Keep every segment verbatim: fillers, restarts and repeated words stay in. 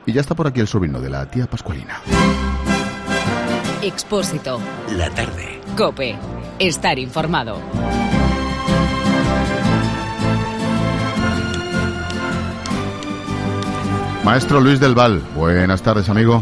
Y ya está por aquí el sobrino de la tía Pascualina. Expósito. La tarde. COPE. Estar informado. Maestro Luis del Val, buenas tardes, amigo.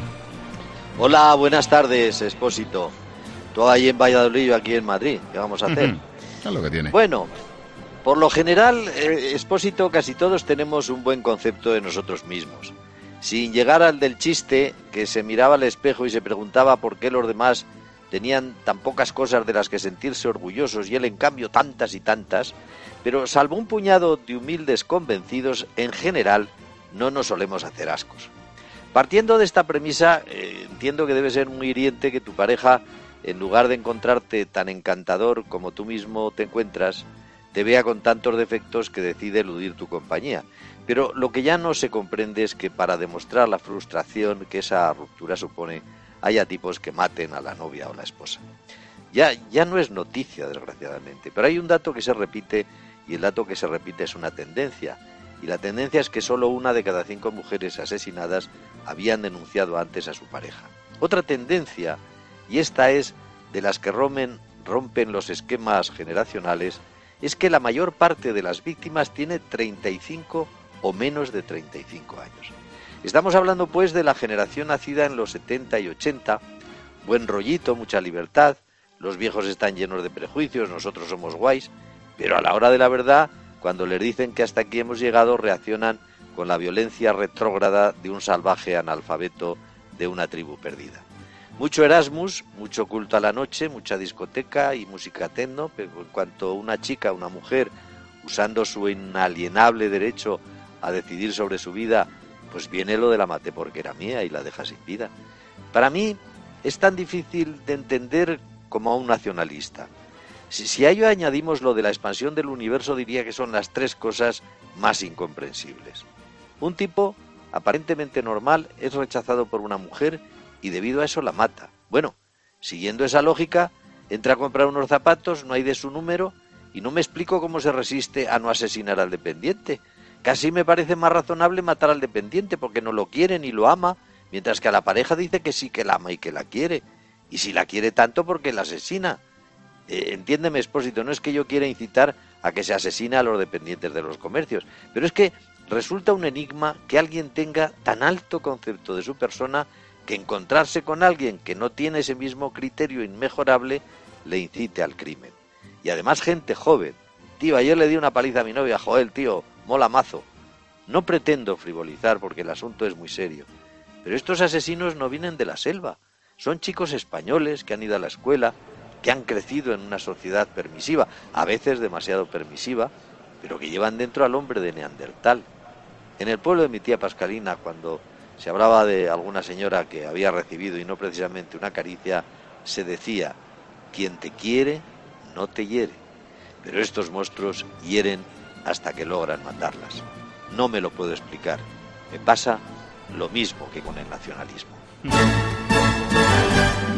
Hola, buenas tardes, Expósito. Tú ahí en Valladolid y yo aquí en Madrid. ¿Qué vamos a hacer? Es lo que tiene. Bueno, por lo general, eh, Expósito, casi todos tenemos un buen concepto de nosotros mismos. Sin llegar al del chiste, que se miraba al espejo y se preguntaba por qué los demás tenían tan pocas cosas de las que sentirse orgullosos y él, en cambio, tantas y tantas. Pero salvo un puñado de humildes convencidos, en general, no nos solemos hacer ascos. Partiendo de esta premisa, eh, entiendo que debe ser muy hiriente que tu pareja, en lugar de encontrarte tan encantador como tú mismo te encuentras, te vea con tantos defectos que decide eludir tu compañía. Pero lo que ya no se comprende es que para demostrar la frustración que esa ruptura supone, haya tipos que maten a la novia o la esposa. Ya, ya no es noticia, desgraciadamente, pero hay un dato que se repite, y el dato que se repite es una tendencia. Y la tendencia es que solo una de cada cinco mujeres asesinadas habían denunciado antes a su pareja. Otra tendencia, y esta es de las que rompen, rompen los esquemas generacionales, es que la mayor parte de las víctimas tiene treinta y cinco o menos de treinta y cinco años. Estamos hablando pues de la generación nacida en los setenta y ochenta, buen rollito, mucha libertad, los viejos están llenos de prejuicios, nosotros somos guays, pero a la hora de la verdad, cuando les dicen que hasta aquí hemos llegado, reaccionan con la violencia retrógrada de un salvaje analfabeto de una tribu perdida. Mucho Erasmus, mucho culto a la noche, mucha discoteca y música techno, pero en cuanto una chica, una mujer, usando su inalienable derecho a decidir sobre su vida, pues viene lo de la maté porque era mía y la deja sin vida. Para mí es tan difícil de entender como a un nacionalista. Si, si a ello añadimos lo de la expansión del universo, diría que son las tres cosas más incomprensibles. Un tipo aparentemente normal es rechazado por una mujer y debido a eso la mata. Bueno, siguiendo esa lógica, entra a comprar unos zapatos, no hay de su número y no me explico cómo se resiste a no asesinar al dependiente. Casi me parece más razonable matar al dependiente porque no lo quiere ni lo ama, mientras que a la pareja dice que sí que la ama y que la quiere. Y si la quiere tanto, ¿por qué la asesina? Eh, entiéndeme, Expósito, no es que yo quiera incitar a que se asesine a los dependientes de los comercios, pero es que resulta un enigma que alguien tenga tan alto concepto de su persona que encontrarse con alguien que no tiene ese mismo criterio inmejorable le incite al crimen. Y además gente joven. Tío, ayer le di una paliza a mi novia, joder, tío, mola mazo. No pretendo frivolizar porque el asunto es muy serio, pero estos asesinos no vienen de la selva. Son chicos españoles que han ido a la escuela, que han crecido en una sociedad permisiva, a veces demasiado permisiva, pero que llevan dentro al hombre de Neandertal. En el pueblo de mi tía Pascualina, cuando se hablaba de alguna señora que había recibido, y no precisamente una caricia, se decía, quien te quiere, no te hiere. Pero estos monstruos hieren hasta que logran matarlas. No me lo puedo explicar. Me pasa lo mismo que con el nacionalismo.